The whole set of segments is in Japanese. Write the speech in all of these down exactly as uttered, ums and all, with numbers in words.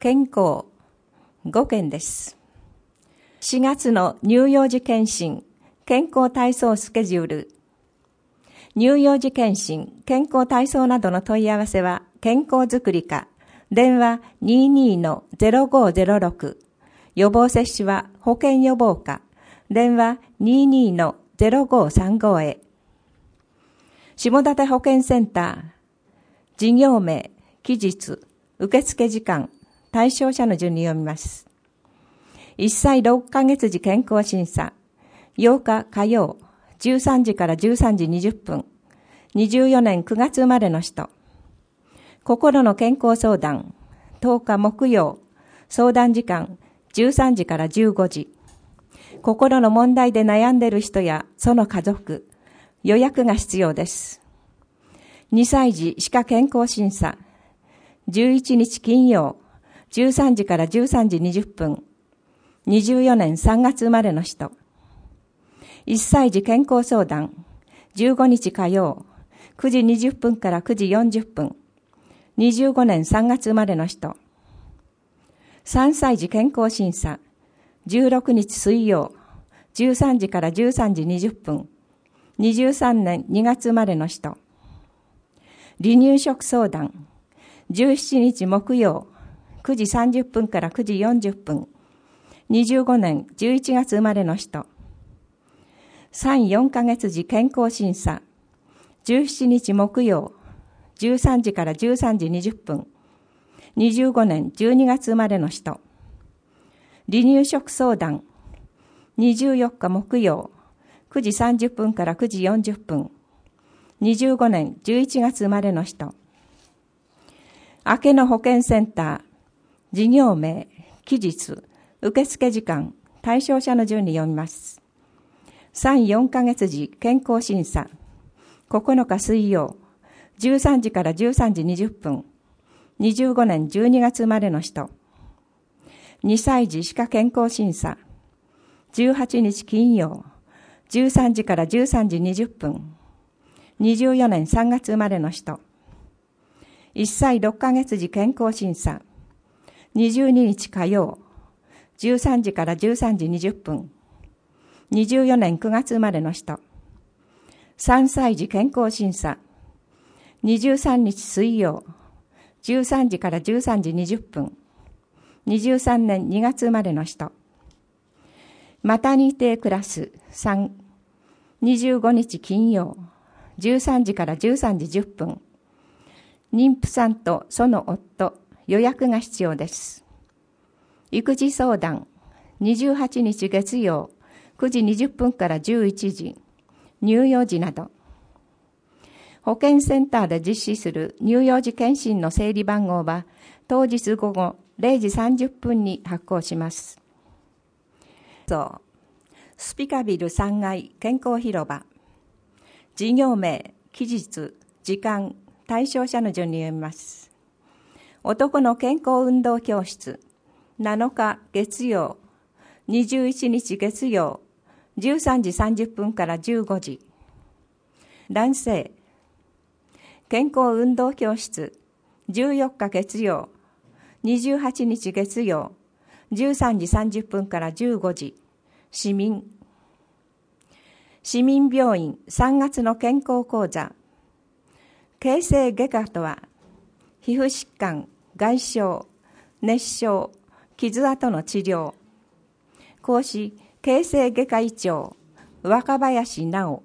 健康ごけんです。しがつの乳幼児健診健康体操スケジュール。乳幼児健診健康体操などの問い合わせは健康づくり課電話 にじゅうにのゼロごゼロろく、予防接種は保健予防課電話 にじゅうにのゼロごさんご へ。下館保健センター事業名、期日、受付時間、対象者の順に読みます。いっさいろっかげつ時健康審査、ようか火曜、じゅうさんじからじゅうさんじにじゅっぷん、にじゅうよねんくがつ生まれの人。心の健康相談、とおか木曜、相談時間、じゅうさんじからじゅうごじ。心の問題で悩んでいる人やその家族、予約が必要です。にさい児歯科健康審査、じゅういちにち金曜、じゅうさんじからじゅうさんじにじゅっぷん、にじゅうよねんさんがつ生まれの人。いっさい児健康相談、じゅうごにち火曜、くじにじゅっぷんからくじよんじゅっぷん、にじゅうごねんさんがつ生まれの人。さんさい児健康審査、じゅうろくにち水曜、じゅうさんじからじゅうさんじにじゅっぷん、にじゅうさんねんにがつ生まれの人。離乳食相談、じゅうしちにち木曜、くじさんじゅっぷんからくじよんじゅっぷん、にじゅうごねんじゅういちがつ生まれの人。さん、よんかげつ児健康審査、じゅうしちにち木曜、じゅうさんじからじゅうさんじにじゅっぷん、にじゅうごねんじゅうにがつ生まれの人。離乳食相談、にじゅうよっか木曜、くじさんじゅっぷんからくじよんじゅっぷん、にじゅうごねんじゅういちがつ生まれの人。明けの保健センター、事業名、期日、受付時間、対象者の順に読みます。さん、よんかげつ児健康審査、ここのか水曜、じゅうさんじからじゅうさんじにじゅっぷん、にじゅうごねんじゅうにがつ生まれの人。にさい児歯科健康審査、じゅうはちにち金曜、じゅうさんじからじゅうさんじにじゅっぷん、にじゅうよねんさんがつ生まれの人。いっさいろっかげつ児健康審査、にじゅうににち火曜、じゅうさんじからじゅうさんじにじゅっぷん、にじゅうよねんくがつ生まれの人。さんさい児健康審査、にじゅうさんにち水曜、じゅうさんじからじゅうさんじにじゅっぷん、にじゅうさんねんにがつ生まれの人。マタニティクラスさん、にじゅうごにち金曜、じゅうさんじからじゅうさんじじゅっぷん、妊婦さんとその夫、予約が必要です。育児相談、にじゅうはちにち月曜、くじにじゅっぷんからじゅういちじ、乳幼児など。保健センターで実施する乳幼児健診の整理番号は、当日午後れいじさんじゅっぷんに発行します。そうスピカビルさんがい健康広場。事業名、期日、時間、対象者の順に読みます。男の健康運動教室、なのか月曜、にじゅういちにち月曜、じゅうさんじさんじゅっぷんからじゅうごじ。男性、健康運動教室、じゅうよっか月曜、にじゅうはちにち月曜、じゅうさんじさんじゅっぷんからじゅうごじ。市民、市民病院さんがつの健康講座。形成外科とは、皮膚疾患、外傷、熱傷、傷跡の治療。講師、形成外科医長、若林直。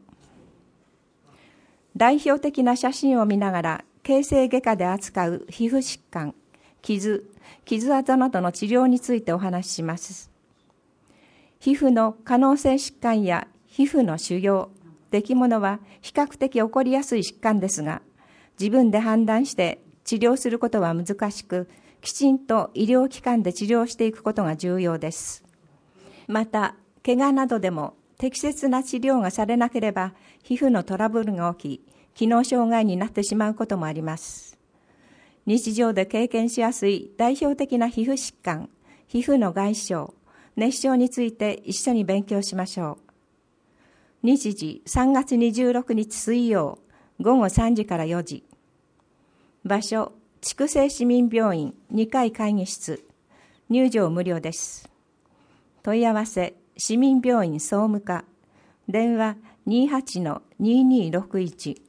代表的な写真を見ながら、形成外科で扱う皮膚疾患、傷、傷跡などの治療についてお話しします。皮膚の可能性疾患や皮膚の腫瘍、出来物は比較的起こりやすい疾患ですが、自分で判断して治療することは難しく、きちんと医療機関で治療していくことが重要です。また、怪我などでも適切な治療がされなければ、皮膚のトラブルが起き、機能障害になってしまうこともあります。日常で経験しやすい代表的な皮膚疾患、皮膚の外傷、熱傷について一緒に勉強しましょう。日時さんがつにじゅうろくにち水曜、ごごさんじからよじ。場所、筑西市民病院にかい会議室、 入場無料です。問い合わせ市民病院総務課、電話 にーはちのにーにーろくいち。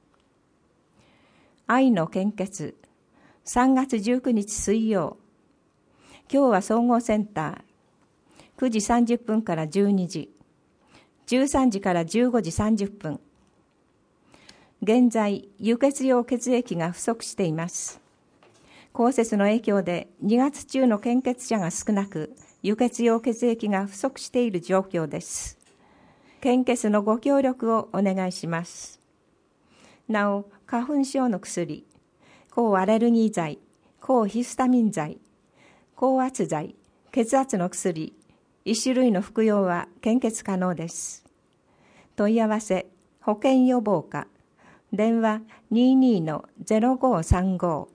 愛の献血、さんがつじゅうくにち水曜。今日は総合センター、くじさんじゅっぷんからじゅうにじ、じゅうさんじからじゅうごじさんじゅっぷん。現在、輸血用血液が不足しています。降雪の影響でにがつ中の献血者が少なく、輸血用血液が不足している状況です。献血のご協力をお願いします。なお、花粉症の薬、抗アレルギー剤、抗ヒスタミン剤、高圧剤、血圧の薬、一種類の服用は献血可能です。問い合わせ、保健予防課、電話 にーにーのゼロごーさんご。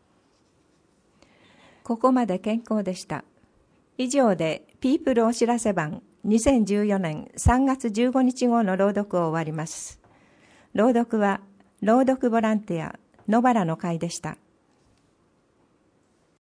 ここまで健康でした。以上でピープルお知らせ版にせんじゅうよねんさんがつじゅうごにち号の朗読を終わります。朗読は朗読ボランティア野原の会でした。